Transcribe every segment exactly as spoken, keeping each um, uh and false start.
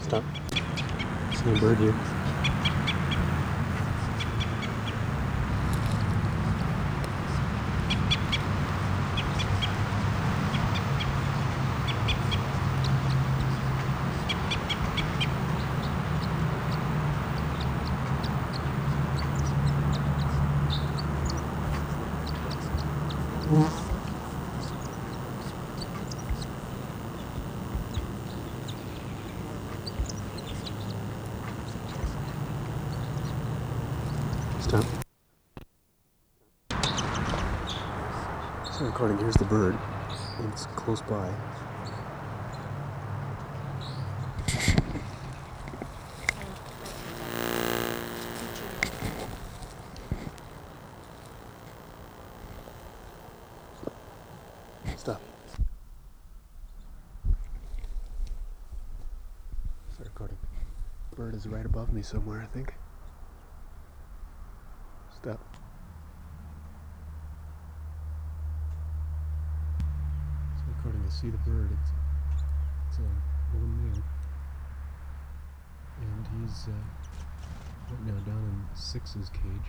Stop. See a bird here. Stop. So recording, here's the bird. It's close by. Stop. Start recording. Bird is right above me somewhere, I think. Stop. Start recording. I see the bird. It's, it's a lone male. And he's uh, right now down in Six's cage.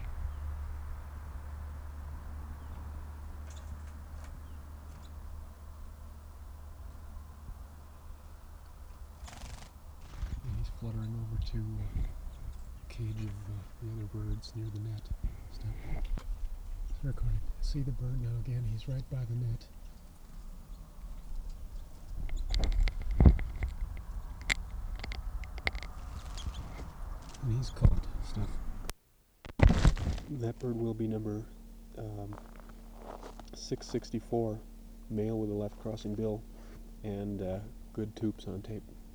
He's fluttering over to uh, the cage of uh, the other birds near the net. Stop. Start recording. See the bird now again. He's right by the net. And he's caught. Stop. That bird will be number um, six sixty-four, male with a left crossing bill, and uh, good toops on tape.